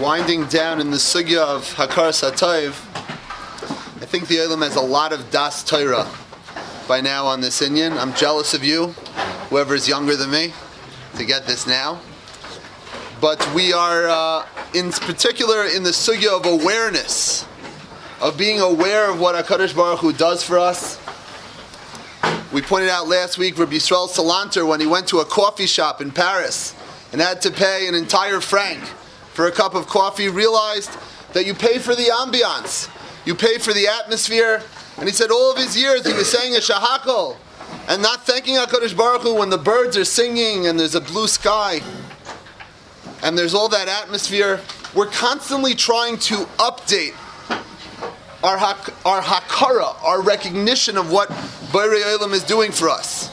winding down in the sugya of Hakaras HaTov, I think the Olam has a lot of das Torah by now on this inyan. I'm jealous of you, whoever is younger than me, to get this now. But we are, in particular, in the sugya of awareness, of being aware of what HaKadosh Baruch Hu does for us. We pointed out last week, Rabbi Yisrael Salanter, when he went to a coffee shop in Paris and had to pay an entire franc for a cup of coffee, realized that you pay for the ambiance, you pay for the atmosphere. And he said all of his years he was saying a shahakol and not thanking HaKadosh Baruch Hu when the birds are singing and there's a blue sky and there's all that atmosphere. We're constantly trying to update our hakara, our recognition of what Borei Olam is doing for us.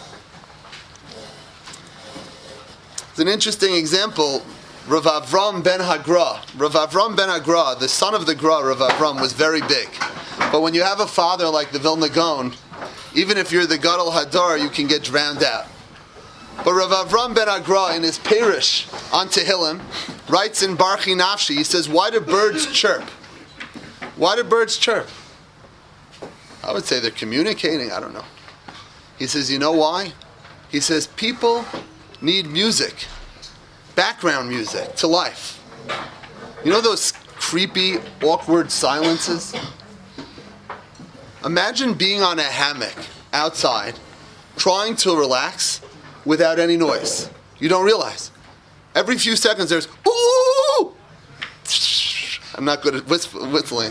It's an interesting example. Rav Avram ben Hagra. Rav Avram ben Hagra, the son of the Gra, Rav Avram, was very big. But when you have a father like the Vilna Gaon, even if you're the Gadol Hadar, you can get drowned out. But Rav Avram ben Hagra, in his Perush on Tehillim, writes in Barchi Nafshi, he says, why do birds chirp? Why do birds chirp? I would say they're communicating, I don't know. He says, you know why? He says, people need music, background music to life. You know those creepy, awkward silences? Imagine being on a hammock outside, trying to relax without any noise. You don't realize. Every few seconds there's, ooh! I'm not good at whistling.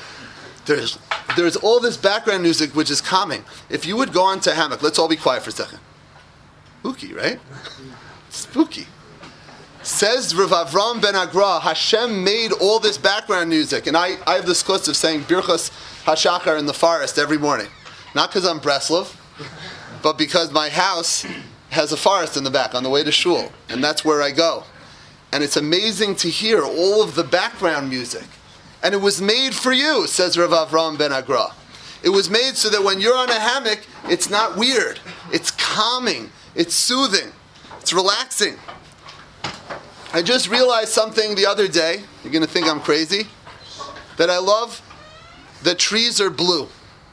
There's all this background music which is calming. If you would go onto a hammock, let's all be quiet for a second. Spooky, right? Spooky. Says Rav Avram ben Hagra, Hashem made all this background music. And I have this course of saying Birchas HaShachar in the forest every morning. Not because I'm Breslov, but because my house has a forest in the back on the way to shul. And that's where I go. And it's amazing to hear all of the background music. And it was made for you, says Rav Avram ben Hagra. It was made so that when you're on a hammock, it's not weird. It's calming. It's soothing. It's relaxing. I just realized something the other day. You're going to think I'm crazy. That I love that trees are blue.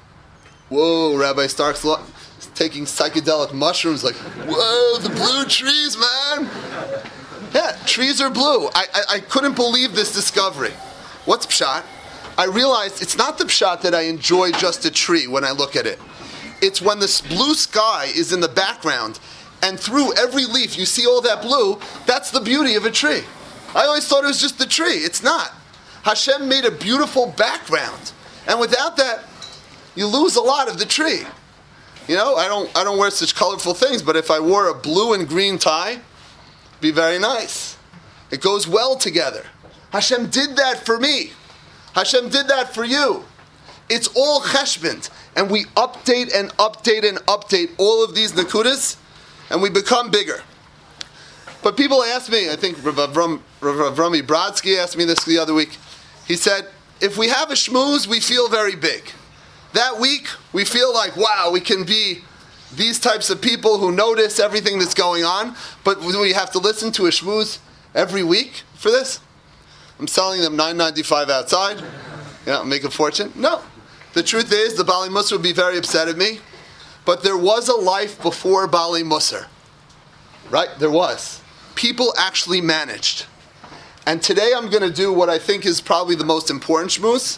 Whoa, Rabbi Stark's taking psychedelic mushrooms like, whoa, the blue trees, man. Yeah, trees are blue. I couldn't believe this discovery. What's pshat? I realized it's not the pshat that I enjoy just a tree when I look at it. It's when this blue sky is in the background and through every leaf you see all that blue. That's the beauty of a tree. I always thought it was just the tree. It's not. Hashem made a beautiful background. And without that, you lose a lot of the tree. You know, I don't wear such colorful things, but if I wore a blue and green tie, it'd be very nice. It goes well together. Hashem did that for me. Hashem did that for you. It's all cheshbon. And we update and update and update all of these nakudas, and we become bigger. But people ask me, I think Rav Avrami Brodsky asked me this the other week. He said, if we have a shmooze, we feel very big. That week, we feel like, wow, we can be these types of people who notice everything that's going on. But do we have to listen to a shmooze every week for this? I'm selling them $9.95 outside. Make a fortune. No. The truth is, the Bali Musar would be very upset at me. But there was a life before Bali Musar. Right? There was. People actually managed. And today I'm going to do what I think is probably the most important shmooze,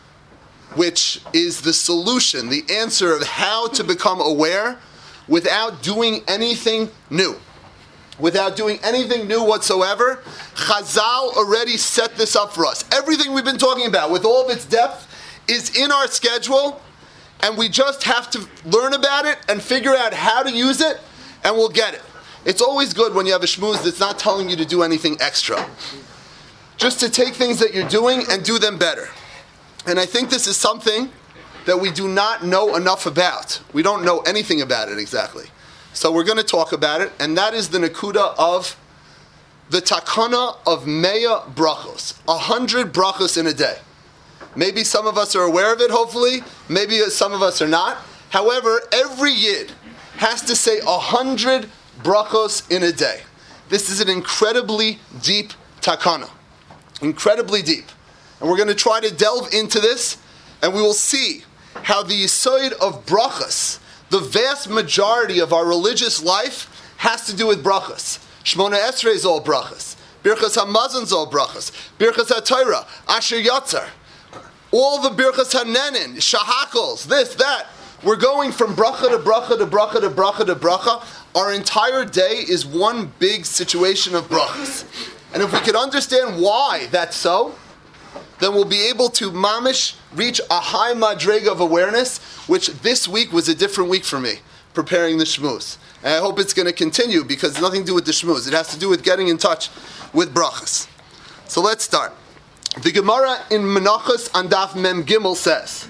which is the solution, the answer of how to become aware without doing anything new. Without doing anything new whatsoever. Chazal already set this up for us. Everything we've been talking about, with all of its depth, is in our schedule, and we just have to learn about it and figure out how to use it, and we'll get it. It's always good when you have a shmooze that's not telling you to do anything extra. Just to take things that you're doing and do them better. And I think this is something that we do not know enough about. We don't know anything about it exactly. So we're going to talk about it, and that is the nakuda of the takana of Meya brachos, 100 brachos in a day. Maybe some of us are aware of it, hopefully. Maybe some of us are not. However, every yid has to say 100 brachos in a day. This is an incredibly deep takana. incredibly deep. And we're going to try to delve into this, and we will see how the yesod of brachas, the vast majority of our religious life, has to do with brachas. Shmona Esrei is all brachas. Birchas HaMazon is all brachas. Birchas HaTorah, Asher Yatzar. All the Birchas HaNenin, Shahakals, this, that. We're going from bracha to bracha to bracha to bracha to bracha. Our entire day is one big situation of brachas. And if we can understand why that's so, then we'll be able to mamish reach a high madrega of awareness, which this week was a different week for me, preparing the shmuz. And I hope it's going to continue because it's nothing to do with the shmuz. It has to do with getting in touch with brachas. So let's start. The Gemara in Menachos on Daf Mem Gimel says,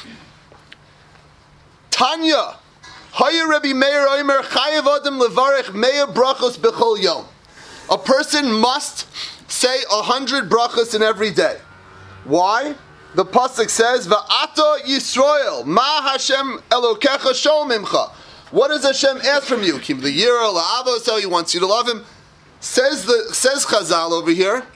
Tanya, Haya Rabbi Meir Omer Chayev Adam Levarech Meir Brachos Bechol Yom. A person must say 100 brachos in every day. Why? The pasuk says, "Va'ata Yisrael, Ma Hashem Elokecha Shol Mimcha." What does Hashem ask from you? Kim liyira la'avos, He wants you to love Him. Says Chazal over here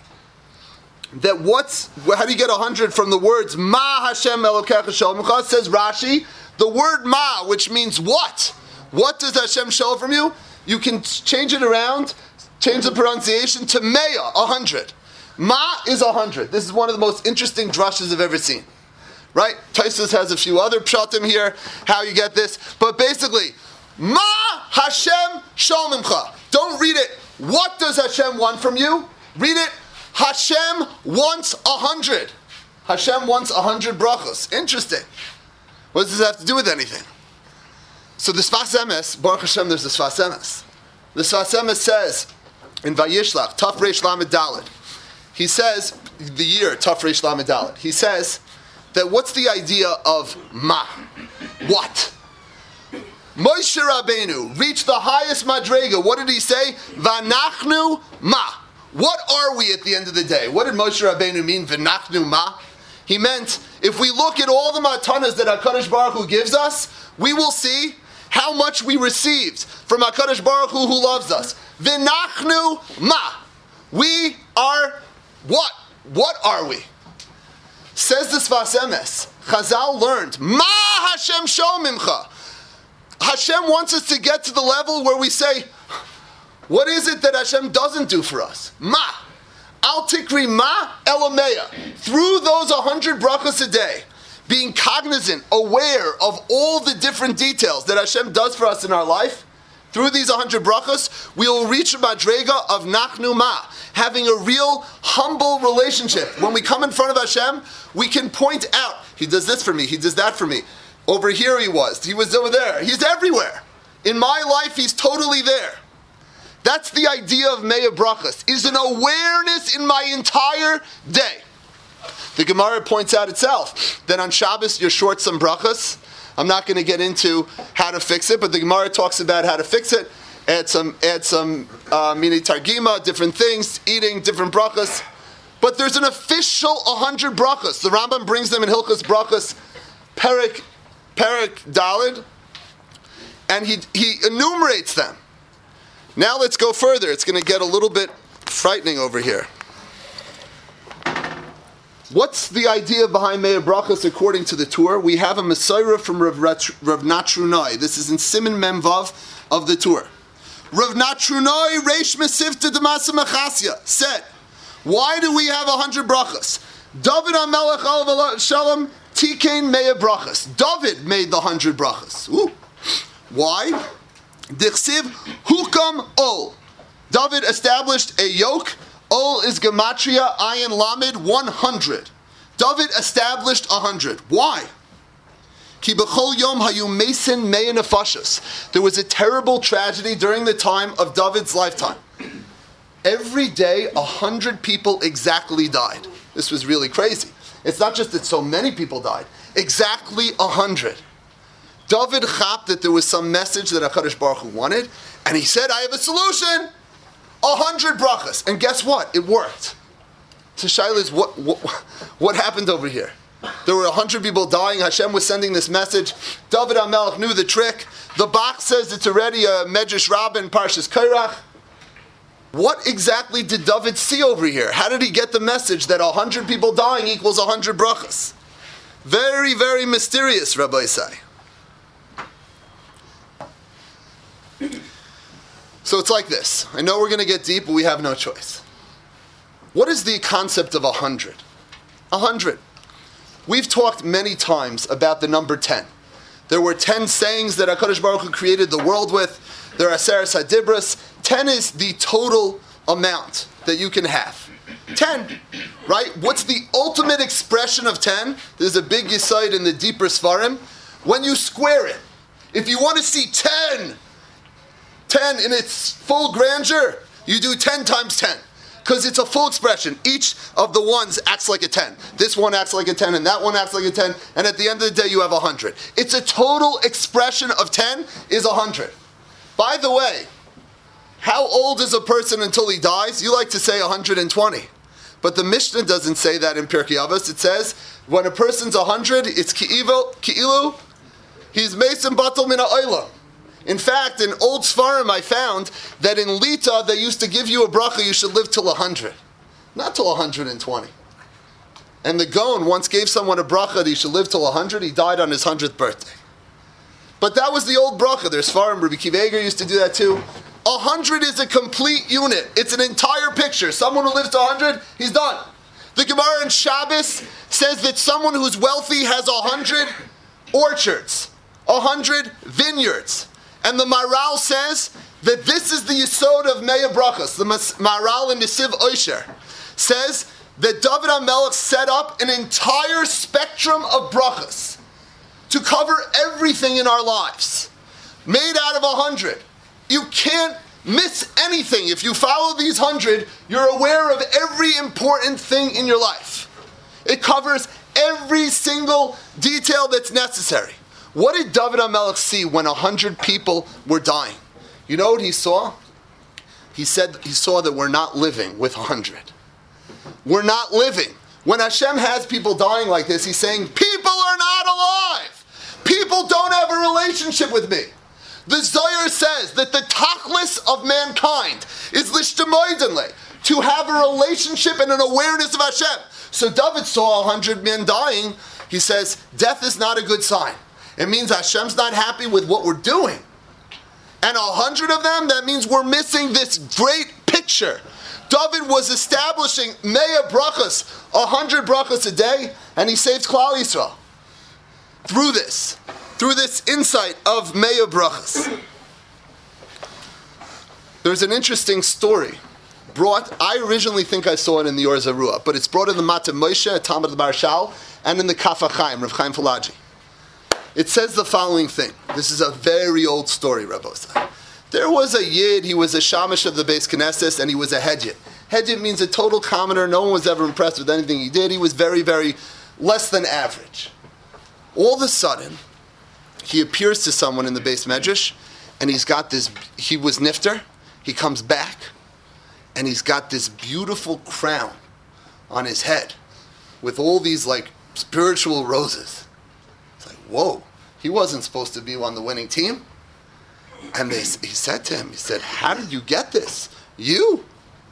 that how do you get 100 from the words Ma Hashem Elokecha Shol Mimcha? Says Rashi, the word Ma, which means what? What does Hashem show from you? You can change it around, change the pronunciation to Meya, 100. Ma is 100. This is one of the most interesting drushes I've ever seen. Right? Taisus has a few other pshatim here, how you get this. But basically, Ma Hashem Shol Mimcha. Don't read it, what does Hashem want from you? Read it, Hashem wants 100. Hashem wants 100 brachos. Interesting. What does this have to do with anything? So the Sfas Emes, Baruch Hashem, there's the Sfas Emes. The Sfas Emes says, in Vayishlach, Taf Reish Lamed Daled, he says, the year, Taf Reish Lamed Daled, he says that what's the idea of Ma? What? Moshe Rabbeinu reached the highest madrega. What did he say? V'nachnu Ma. What are we at the end of the day? What did Moshe Rabbeinu mean, V'nachnu Ma? He meant, if we look at all the matanas that HaKadosh Baruch Hu gives us, we will see how much we received from HaKadosh Baruch Hu loves us. V'nachnu Ma. We are what? What are we? Says the Sfas Emes, Chazal learned, Ma Hashem Shol Mimcha. Hashem wants us to get to the level where we say, what is it that Hashem doesn't do for us? Ma. Al Tikri Ma Elameya. Through those 100 brachos a day, being cognizant, aware of all the different details that Hashem does for us in our life, through these 100 brachos, we will reach a madrega of Nachnu Ma, having a real humble relationship. When we come in front of Hashem, we can point out, He does this for me, He does that for me. Over here He was over there. He's everywhere. In my life, He's totally there. That's the idea of Meya Brachas, is an awareness in my entire day. The Gemara points out itself that on Shabbos you're short some brachas. I'm not going to get into how to fix it, but the Gemara talks about how to fix it. Add some mini targima, different things, eating different brachas. But there's an official 100 brachas. The Rambam brings them in Hilchos Brachas, Perek Daled, and he enumerates them. Now let's go further. It's going to get a little bit frightening over here. What's the idea behind Meir Brachos according to the Tur? We have a Mesorah from Rav Natrunai. This is in Siman Mem Vav of the Tur. Rav Natrunai Reish Mesivta D'Masa Machasya said, why do we have 100 brachos? David HaMelech Alav Shalom Tikein Meir Brachos. David made the 100 brachos. Ooh. Why? Dichsiv Hukam Ol. David established a yoke. Ol is Gematria, Ayin Lamed, 100. David established 100. Why? Ki b'chol yom hayu mesin mei nefashos. There was a terrible tragedy during the time of David's lifetime. Every day, 100 people exactly died. This was really crazy. It's not just that so many people died. Exactly 100. David chapped that there was some message that HaKadosh Baruch Hu wanted, and he said, I have a solution. 100 brachas. And guess what? It worked. So Shaila is, what happened over here? There were 100 people dying. Hashem was sending this message. David HaMelech knew the trick. The Bach says it's already a Medrash Rabbah in Parshas Kairach. What exactly did David see over here? How did he get the message that 100 people dying equals 100 brachas? Very, very mysterious, Rabbi Isai. So it's like this. I know we're going to get deep, but we have no choice. What is the concept of 100? 100. We've talked many times about the number 10. There were 10 sayings that HaKadosh Baruch Hu created the world with. There are Aseres HaDibros. 10 is the total amount that you can have. 10, right? What's the ultimate expression of 10? There's a big yesod in the deeper Svarim. When you square it, if you want to see 10 in its full grandeur, you do 10 times 10. Because it's a full expression. Each of the ones acts like a 10. This one acts like a 10, and that one acts like a 10, and at the end of the day you have 100. It's a total expression of 10 is 100. By the way, how old is a person until he dies? You like to say 120. But the Mishnah doesn't say that in Pirkei Avos. It says, when a person's 100, it's ki'ilu, he's mesim batal min ha'olam. In fact, in old Sfarim I found that in Lita they used to give you a bracha, you should live till 100. Not till 120. And the Gaon once gave someone a bracha that he should live till 100, he died on his 100th birthday. But that was the old bracha. There's Sfarim, Rabbi Akiva Eiger used to do that too. 100 is a complete unit. It's an entire picture. Someone who lives to 100, he's done. The Gemara in Shabbos says that someone who's wealthy has 100 orchards, 100 vineyards. And the Maral says that this is the yesod of Meya Brachas. The Maral in Nesiv Oisher says that David HaMelech set up an entire spectrum of brachas to cover everything in our lives, made out of 100. You can't miss anything. If you follow these 100, you're aware of every important thing in your life. It covers every single detail that's necessary. What did David HaMelech see when 100 people were dying? You know what he saw? He said he saw that we're not living with 100. We're not living. When Hashem has people dying like this, he's saying, people are not alive. People don't have a relationship with me. The Zohar says that the tachlis of mankind is l'shtamoidenle, to have a relationship and an awareness of Hashem. So David saw 100 men dying. He says, death is not a good sign. It means Hashem's not happy with what we're doing. And 100 of them, that means we're missing this great picture. David was establishing Meya Brachas, 100 brachas a day, and he saved Klal Yisrael. Through this insight of Meya Brachas. There's an interesting story I originally think I saw it in the Or Zarua, but it's brought in the Mata Moshe, Talmud Marshal, and in the Kaf HaChaim, Rav Chaim Falaji. It says the following thing. This is a very old story, Rabbosai. There was a Yid, he was a Shamash of the Beis Knesset, and he was a Hedjit. Hedjit means a total commoner. No one was ever impressed with anything he did. He was very, very less than average. All of a sudden, he appears to someone in the Beis Medrash, and he was Nifter, he comes back, and he's got this beautiful crown on his head with all these spiritual roses. Whoa, he wasn't supposed to be on the winning team. And he said to him, how did you get this? You?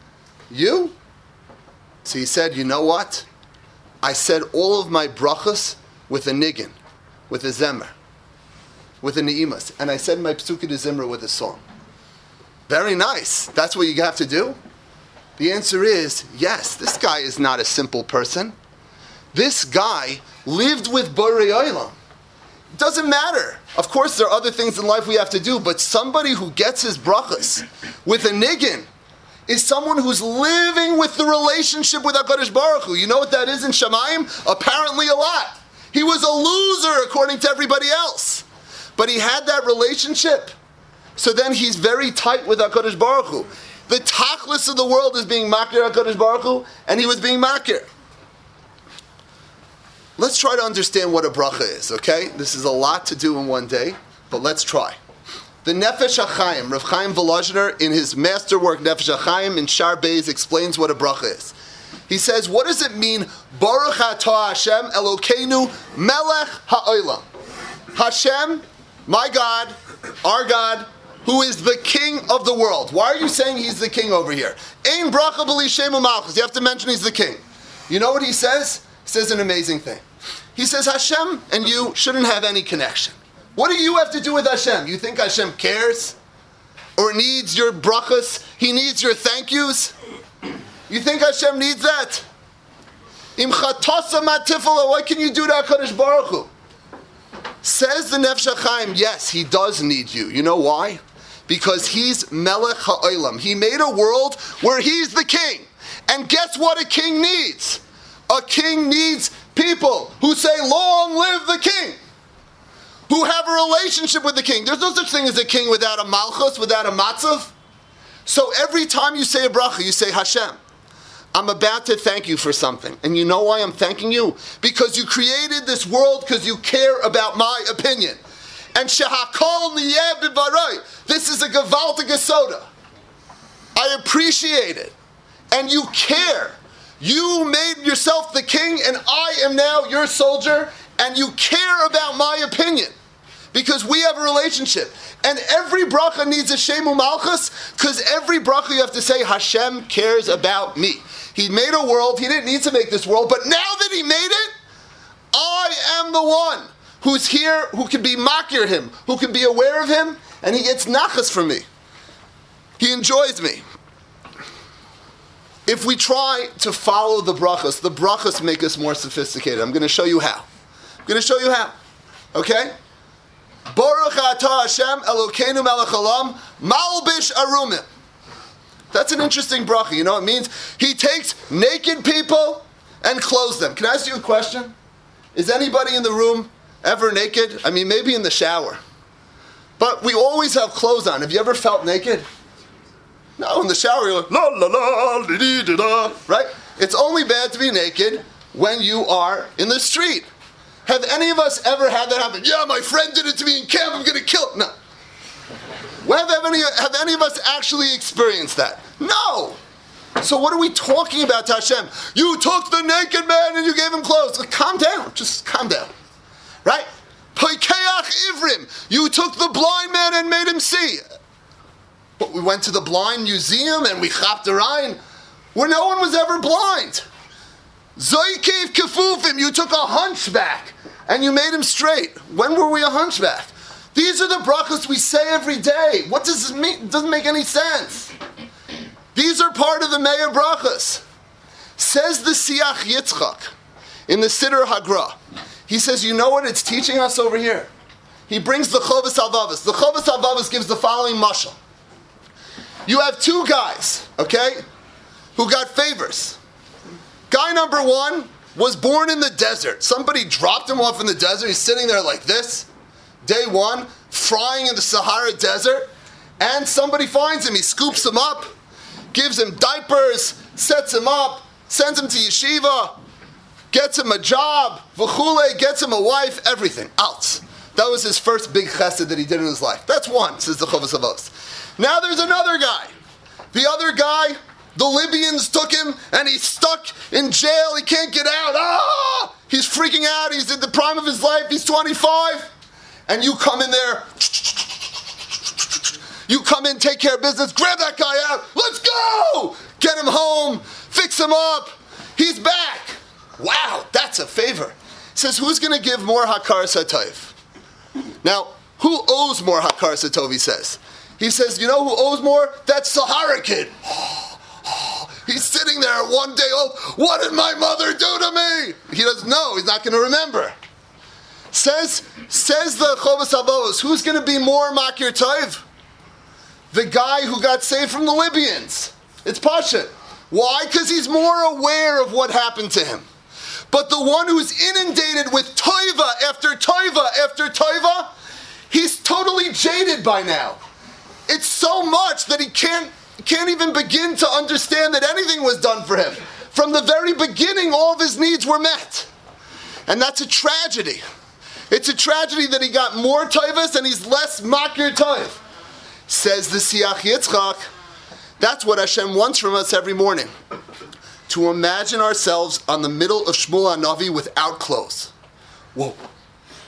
So he said, you know what? I said all of my brachas with a niggin, with a zemer, with a ne'imas. And I said my psukim de zimra with a song. Very nice. That's what you have to do? The answer is, yes, this guy is not a simple person. This guy lived with Borei Olam. Doesn't matter. Of course, there are other things in life we have to do, but somebody who gets his brachas with a niggin is someone who's living with the relationship with HaKadosh Baruch Hu. You know what that is in Shamayim? Apparently a lot. He was a loser according to everybody else. But he had that relationship. So then he's very tight with HaKadosh Baruch Hu. The tachlis of the world is being makir HaKadosh Baruch Hu, and he was being makir. Let's try to understand what a bracha is, okay? This is a lot to do in one day, but let's try. The Nefesh HaChaim, Rav Chaim Volozhiner, in his masterwork Nefesh HaChaim in Shar Beis, explains what a bracha is. He says, what does it mean, Baruch Atah Hashem Elokeinu Melech HaOlam? Hashem, my God, our God, who is the king of the world. Why are you saying he's the king over here? Ein bracha b'li shem u'malchus. You have to mention he's the king. You know what he says? He says an amazing thing. He says Hashem and you shouldn't have any connection. What do you have to do with Hashem? You think Hashem cares? Or needs your brachas? He needs your thank yous? You think Hashem needs that? Im chatasa matifala, what can you do to HaKadosh Baruch Hu? Says the Nefesh HaChaim, yes, he does need you. You know why? Because he's Melech HaOlam. He made a world where he's the king. And guess what a king needs? A king needs people who say, long live the king. Who have a relationship with the king. There's no such thing as a king without a malchus, without a matzav. So every time you say a bracha, you say, Hashem, I'm about to thank you for something. And you know why I'm thanking you? Because you created this world because you care about my opinion. And shehakol niyeh b'baroi. This is a gewaltige soda. I appreciate it. And you care. You made yourself the king and I am now your soldier and you care about my opinion. Because we have a relationship. And every bracha needs a Shemu Malchus, because every bracha you have to say, Hashem cares about me. He made a world, he didn't need to make this world, but now that he made it, I am the one who's here, who can be makir him, who can be aware of him, and he gets nachas from me. He enjoys me. If we try to follow the brachas make us more sophisticated. I'm going to show you how. Okay? Baruch atah Hashem Elokeinu melech haolam malbish arumim. That's an interesting bracha. You know what it means? He takes naked people and clothes them. Can I ask you a question? Is anybody in the room ever naked? I mean, maybe in the shower. But we always have clothes on. Have you ever felt naked? No, in the shower you're like, la la la, di di di da, right? It's only bad to be naked when you are in the street. Have any of us ever had that happen? Yeah, my friend did it to me in camp, I'm going to kill him. No. Have any of us actually experienced that? No. So what are we talking about to Hashem? You took the naked man and you gave him clothes. Like, calm down. Just calm down. Right? Poikeach ivrim. You took the blind man and made him see. But we went to the blind museum and we chapped the Rhine where no one was ever blind. Zoikev kefufim. You took a hunchback and you made him straight. When were we a hunchback? These are the brachas we say every day. What does this mean? It doesn't make any sense. These are part of the Meir brachas. Says the Siach Yitzchak in the Siddur Hagra. He says, you know what it's teaching us over here? He brings the Chovas Halvavos. The Chovas Halvavos gives the following mashal. You have two guys, okay, who got favors. Guy number one was born in the desert. Somebody dropped him off in the desert. He's sitting there like this, day one, frying in the Sahara Desert, and somebody finds him. He scoops him up, gives him diapers, sets him up, sends him to yeshiva, gets him a job, v'chule, gets him a wife, everything, else. That was his first big chesed that he did in his life. That's one, says the Chovas Halvavos. Now there's another guy. The other guy, the Libyans took him and he's stuck in jail. He can't get out. Ah! He's freaking out. He's at the prime of his life. He's 25. And you come in there. You come in, take care of business, grab that guy out. Let's go! Get him home. Fix him up. He's back. Wow, that's a favor. He says, who's going to give more hakaras hatov? Now, who owes more hakaras hatov, he says? He says, you know who owes more? That Sahara kid. He's sitting there one day old. What did my mother do to me? He doesn't know. He's not going to remember. Says the Chovas Halvavos, who's going to be more makir tov? The guy who got saved from the Libyans. It's Pashut. Why? Because he's more aware of what happened to him. But the one who's inundated with toiva after toiva after toiva, he's totally jaded by now. It's so much that he can't even begin to understand that anything was done for him. From the very beginning, all of his needs were met. And that's a tragedy. It's a tragedy that he got more toivas and he's less makir tov. Says the Siach Yitzchak, that's what Hashem wants from us every morning. To imagine ourselves on the middle of Shmuel HaNavi without clothes. Whoa.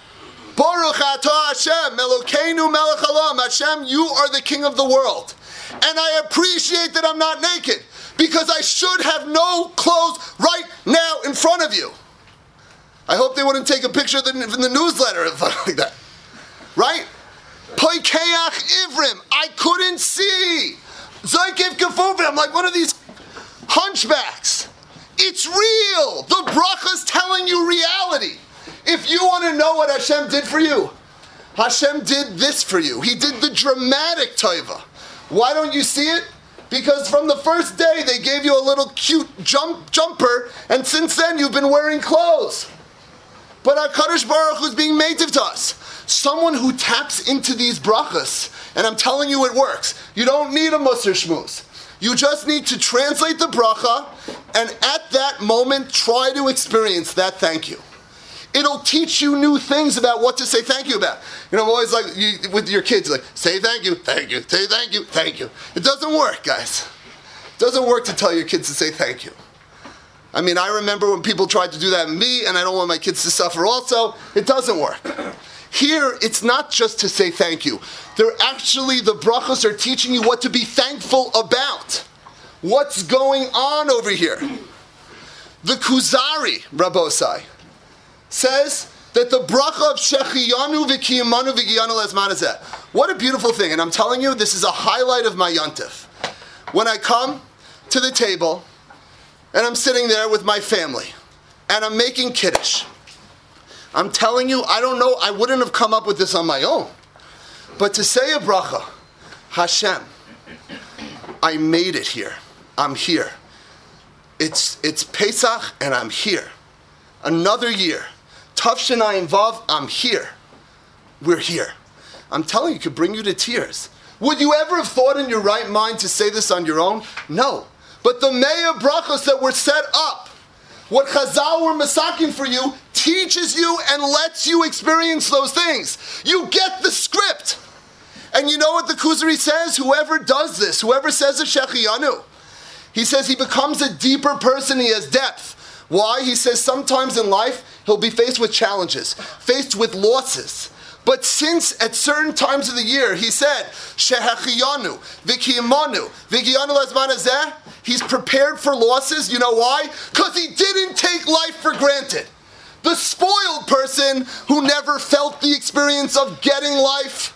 Baruch atah Hashem, Elokeinu melech haolam. Hashem, you are the king of the world. And I appreciate that I'm not naked, because I should have no clothes right now in front of you. I hope they wouldn't take a picture in the newsletter like that. Right? Poikeach ivrim. I couldn't see. Zoikev kefufim. I'm like one of these hunchbacks. It's real. The bracha's telling you reality. If you want to know what Hashem did for you, Hashem did this for you. He did the dramatic taiva. Why don't you see it? Because from the first day they gave you a little cute jumper, and since then you've been wearing clothes. But HaKadosh Baruch Hu is being meitiv to us. Someone who taps into these brachas, and I'm telling you it works. You don't need a Musar Shmuz. You just need to translate the bracha, and at that moment try to experience that thank you. It'll teach you new things about what to say thank you about. You know, I'm always like, with your kids, like, say thank you, say thank you, thank you. It doesn't work, guys. It doesn't work to tell your kids to say thank you. I mean, I remember when people tried to do that to me, and I don't want my kids to suffer also. It doesn't work. Here, it's not just to say thank you. They're actually, the brachos are teaching you what to be thankful about. What's going on over here? The Kuzari, Rabbosai, says that the bracha of Shechiyanu v'kiyamanu v'giyanu lezman hazeh. What a beautiful thing. And I'm telling you, this is a highlight of my yontif. When I come to the table, and I'm sitting there with my family, and I'm making kiddush, I'm telling you, I don't know, I wouldn't have come up with this on my own. But to say a bracha, Hashem, I made it here. I'm here. It's Pesach, and I'm here. Another year. Tafshin Ayin Vav, I'm here. We're here. I'm telling you, it could bring you to tears. Would you ever have thought in your right mind to say this on your own? No. But the Meah Brachos that were set up, what Chazal were masaking for you, teaches you and lets you experience those things. You get the script. And you know what the Kuzari says? Whoever does this, whoever says a Shechiyanu, he says he becomes a deeper person, he has depth. Why? He says sometimes in life, he'll be faced with challenges, faced with losses. But since at certain times of the year, he said, Shehechiyanu, Vikiyamanu, Vikiyanu Lezman Hazeh, he's prepared for losses. You know why? Because he didn't take life for granted. The spoiled person who never felt the experience of getting life.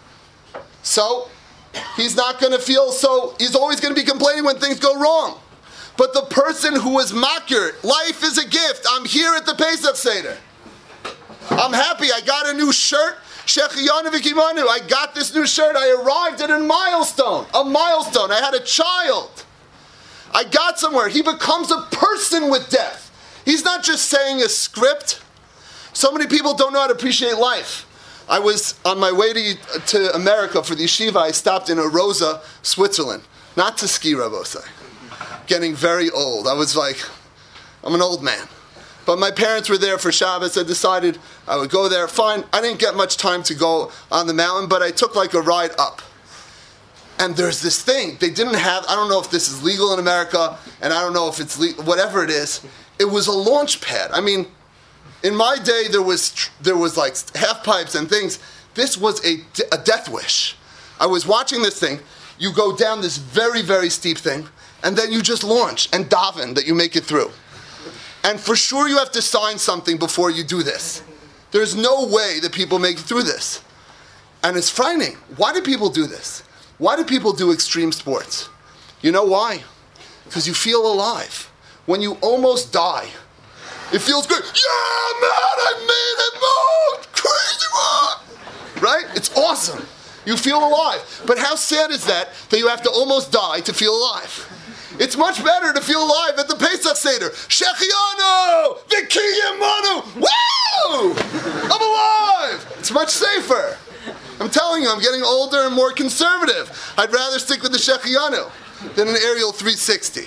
So, he's not going to feel so, he's always going to be complaining when things go wrong. But the person who was makir, life is a gift. I'm here at the Pesach Seder. I'm happy. I got a new shirt. Shechiyanu v'kimanu. I got this new shirt. I arrived at a milestone. I had a child. I got somewhere. He becomes a person with depth. He's not just saying a script. So many people don't know how to appreciate life. I was on my way to America for the yeshiva. I stopped in Arosa, Switzerland. Not to ski, Rabbosai. Getting very old. I was like, I'm an old man. But my parents were there for Shabbos. I decided I would go there. Fine. I didn't get much time to go on the mountain, but I took like a ride up. And there's this thing. They didn't have, I don't know if this is legal in America, and I don't know if it's legal, whatever it is. It was a launch pad. I mean, in my day, there was like half pipes and things. This was a death wish. I was watching this thing. You go down this very, very steep thing, and then you just launch and daven that you make it through. And for sure you have to sign something before you do this. There's no way that people make it through this. And it's frightening. Why do people do this? Why do people do extreme sports? You know why? Because you feel alive. When you almost die, it feels good. Yeah, man, I made it, crazy one! Right? It's awesome. You feel alive. But how sad is that you have to almost die to feel alive? It's much better to feel alive at the Pesach Seder. Shechiyanu! Vikiyamanu! Woo! I'm alive! It's much safer. I'm telling you, I'm getting older and more conservative. I'd rather stick with the Shechiyanu than an Ariel 360.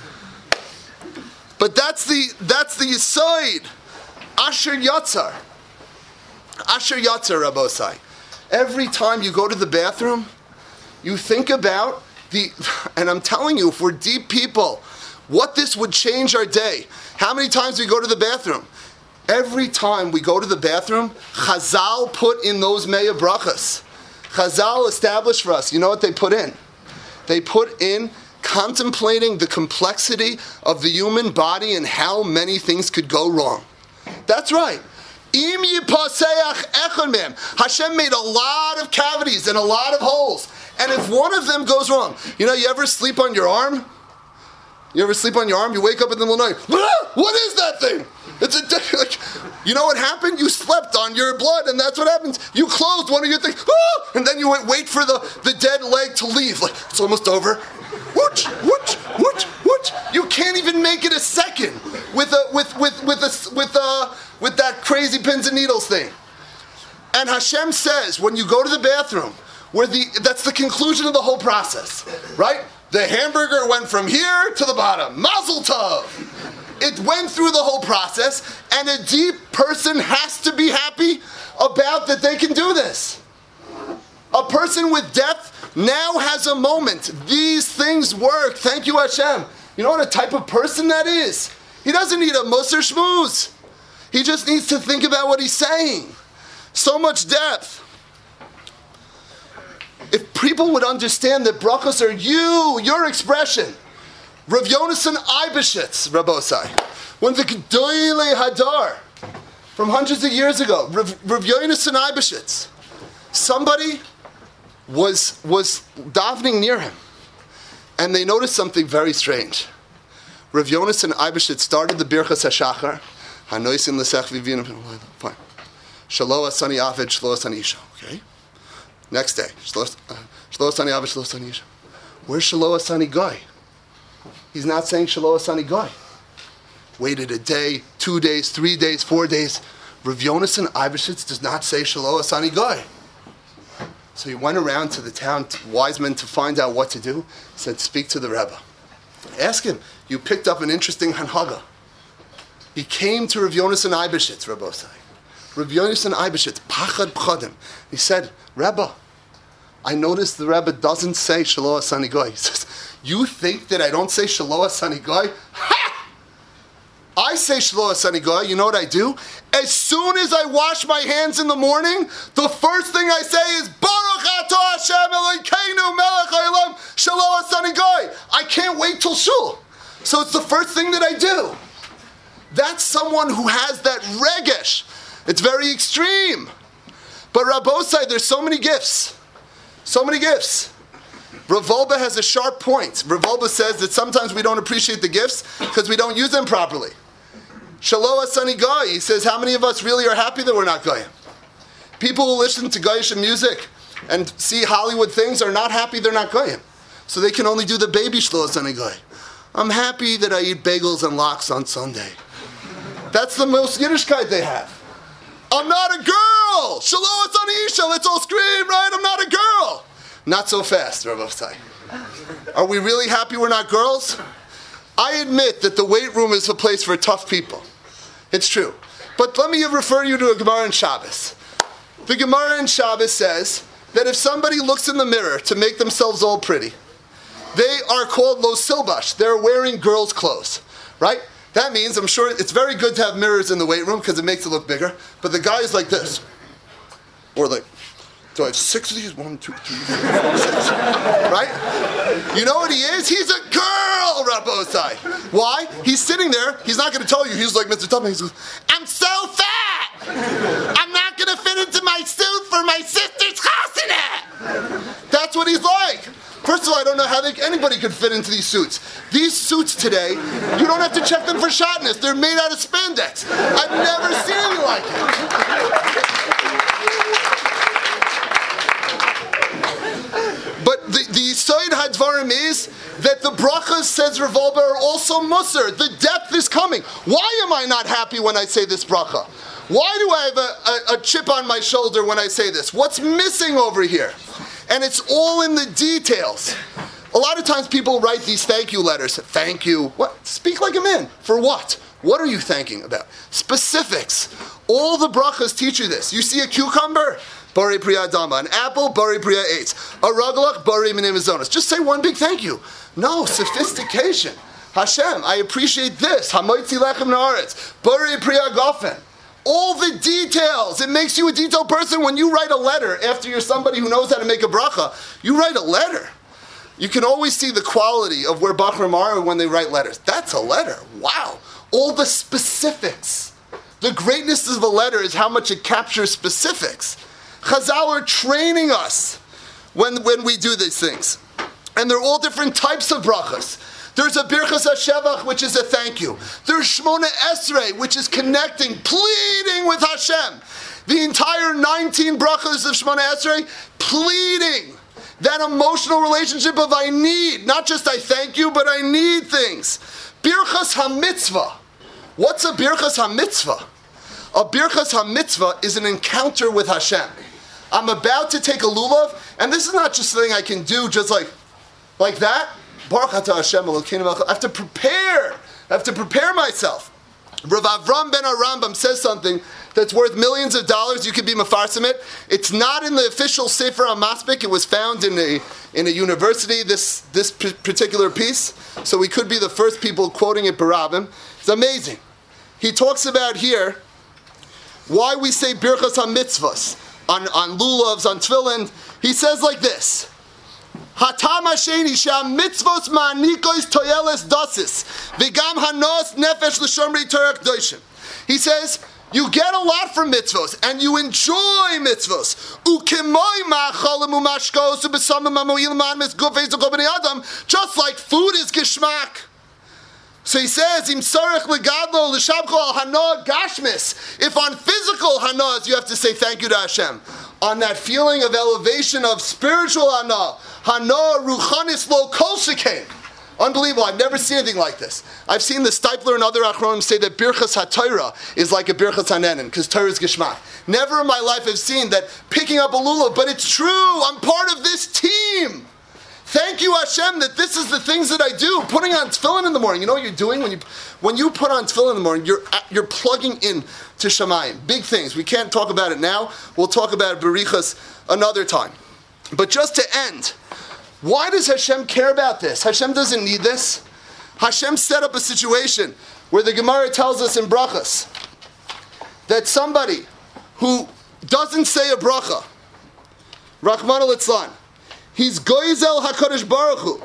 But that's the Yisoid. Asher Yatzar. Asher Yatzar, Rabbosai. Every time you go to the bathroom, you think about and I'm telling you, if we're deep people, what this would change our day. How many times we go to the bathroom? Every time we go to the bathroom, Chazal put in those Meya Brachas. Chazal established for us, you know what they put in? They put in contemplating the complexity of the human body and how many things could go wrong. That's right. Im yipaseach echad mehem. Hashem made a lot of cavities and a lot of holes. And if one of them goes wrong, you ever sleep on your arm? You ever sleep on your arm? You wake up in the middle of the night. Ah, what is that thing? It's you know what happened? You slept on your blood, and that's what happens. You closed one of your things, and then you wait for the dead leg to leave. Like, it's almost over. Whoosh, whoosh, whoosh, whoosh. You can't even make it a second with that crazy pins and needles thing. And Hashem says, when you go to the bathroom, that's the conclusion of the whole process, right? The hamburger went from here to the bottom. Mazel tov. It went through the whole process, and a deep person has to be happy about that they can do this. A person with depth now has a moment. These things work. Thank you, Hashem. You know what a type of person that is? He doesn't need a musar shmooze. He just needs to think about what he's saying. So much depth. If people would understand that brachos are your expression. Rav Yonasan Eibeshitz, Rabbosai, when the G'dolei Hadar, from hundreds of years ago, Rav Yonasan Eibeshitz, somebody was davening near him, and they noticed something very strange. Rav Yonasan Eibeshitz started the Birchas HaShachar, Hanoisim L'sech Vivinu, fine. Shelo Asani Aved, Shelo Asani Isha, okay? Next day, Shelo Asani Aved, Shelo Asani Isha. Where's Shelo Asani Goy? He's not saying Shelo Asani Goy. Waited a day, 2 days, 3 days, 4 days. Rav Yonasan Eibeshitz does not say Shelo Asani Goy. So he went around to the town, wise men, to find out what to do. He said, speak to the Rebbe. Ask him, you picked up an interesting hanhaga. He came to Rav Yonasan Eibeshitz, Rabbosai. Rav Yonasan Eibeshitz, Pachad Pchadim. He said, Rebbe, I noticed the Rebbe doesn't say Shelo Asani Goy. He says, you think that I don't say Shelo Asani Goy? Ha! I say Shelo Asani Goy. You know what I do? As soon as I wash my hands in the morning, the first thing I say is Baruch Atah Hashem Elokeinu Melech Haolam Shelo Asani Goy. I can't wait till shul. So it's the first thing that I do. That's someone who has that regesh. It's very extreme. But Rabbosai, there's so many gifts. So many gifts. Rav Wolbe has a sharp point. Rav Wolbe says that sometimes we don't appreciate the gifts because we don't use them properly. Shelo Asani Goy, he says, how many of us really are happy that we're not Goyim? People who listen to Goyish music and see Hollywood things are not happy they're not Goyim. So they can only do the baby Shelo Asani Goy. I'm happy that I eat bagels and lox on Sunday. That's the most Yiddishkeit they have. I'm not a girl! Shelo Asani Isha, let's all scream, right? I'm not a girl! Not so fast, Rav Avsai. Are we really happy we're not girls? I admit that the weight room is a place for tough people. It's true. But let me refer you to a Gemara in Shabbos. The Gemara in Shabbos says that if somebody looks in the mirror to make themselves all pretty, they are called lo silbash. They're wearing girls' clothes, right? That means, I'm sure, it's very good to have mirrors in the weight room because it makes it look bigger. But the guy is like this. Or like, do I have 6 of these? 1, 2, 3, 4, 5, 6. Right? You know what he is? He's a girl, Rabbosai. Why? He's sitting there. He's not going to tell you. He's like Mr. Tubman. He goes, I'm so fat. I'm not going to fit into my suit for my sister's chassanah. That's what he's like. First of all, I don't know how anybody could fit into these suits. These suits today, you don't have to check them for shotness. They're made out of spandex. I've never seen anything like it. But the Yisoid Hadvarim is that the brachas, says Rav Wolbe, are also musar. The depth is coming. Why am I not happy when I say this bracha? Why do I have a chip on my shoulder when I say this? What's missing over here? And it's all in the details. A lot of times people write these thank you letters. Thank you. What? Speak like a man. For what? What are you thanking about? Specifics. All the brachas teach you this. You see a cucumber? Bari priya dama. An apple? Bari priya eitz. A raglach? Bari minim azonos. Just say one big thank you. No, sophistication. Hashem, I appreciate this. Hamoitzi lechem naaretz. Bari priya gofen. all the details. It makes you a detailed person when you write a letter after you're somebody who knows how to make a bracha. You write a letter. You can always see the quality of where Bachram are when they write letters. That's a letter. Wow. All the specifics. The greatness of a letter is how much it captures specifics. Chazal are training us when we do these things. And they're all different types of brachas. There's a Birchas HaShevach, which is a thank you. There's Shmona Esrei, which is connecting, pleading with Hashem. The entire 19 brachas of Shmona Esrei, pleading. That emotional relationship of I need, not just I thank you, but I need things. Birchas HaMitzvah. What's a Birchas HaMitzvah? A Birchas HaMitzvah is an encounter with Hashem. I'm about to take a lulav, and this is not just something I can do just like that. Baruch atah Hashem Elokeinu melech. I have to prepare. I have to prepare myself. Rav Avram ben Arambam says something that's worth millions of dollars. You could be mefarsim it. It's not in the official Sefer HaMaspik. It was found in a university, this particular piece. So we could be the first people quoting it barabim. It's amazing. He talks about here why we say Birchas HaMitzvahs on lulavs, on tefillin. He says like this. Hatam hasheni mitzvos ma'nikos toyeles dosis v'gam hanos nefesh l'shomrei Torah k'doshim. He says, you get a lot from mitzvos, and you enjoy mitzvos. Ukemoi ma'acholim u'mashkos u'besamim ha'mo'ilim ma'amis gufeis u'kol b'nei adam, just like food is geschmack. So he says, Im sarech legadlo l'shabcho al hanoah gashmis. If on physical hanoahs you have to say thank you to Hashem, on that feeling of elevation of spiritual hanoah, hanoah ruchanis lo kol shekain. Unbelievable. I've never seen anything like this. I've seen the Stipler and other Achronim say that Birchas HaTorah is like a Birchas HaNenen, because Torah is Geshmak. Never in my life have seen that picking up a lulav, but it's true. I'm part of this team. Thank you, Hashem, that this is the things that I do. Putting on tefillin in the morning. You know what you're doing? When you put on tefillin in the morning, you're plugging in to Shemayim. Big things. We can't talk about it now. We'll talk about it berichas another time. But just to end, why does Hashem care about this? Hashem doesn't need this. Hashem set up a situation where the Gemara tells us in brachas that somebody who doesn't say a bracha, Rachmana litzlan, he's goizel HaKadosh Baruch Hu.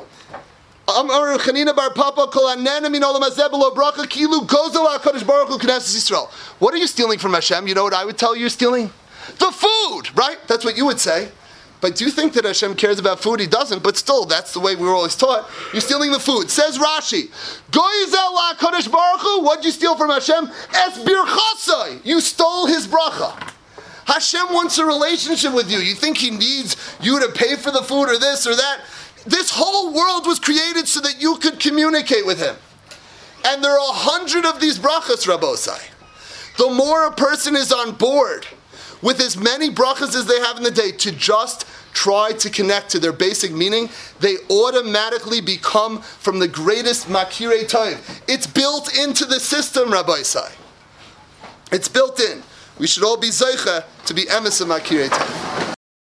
Amar Chanina bar Papa kol anena min olam hazeh b'lo bracha kilu gozel HaKadosh Baruch Hu knesses Yisrael. What are you stealing from Hashem? You know what I would tell you you're stealing? The food, right? That's what you would say. But do you think that Hashem cares about food? He doesn't, but still, that's the way we were always taught. You're stealing the food. Says Rashi, Goizel HaKadosh Baruch Hu, what'd you steal from Hashem? Es birchasai. You stole his bracha. Hashem wants a relationship with you. You think he needs you to pay for the food or this or that? This whole world was created so that you could communicate with him. And there are 100 of these brachas, Rabbosai. The more a person is on board with as many brachas as they have in the day to just try to connect to their basic meaning, they automatically become from the greatest makirei tov. It's built into the system, Rabbi Isai. It's built in. We should all be zeicha to be emes of makirei tov.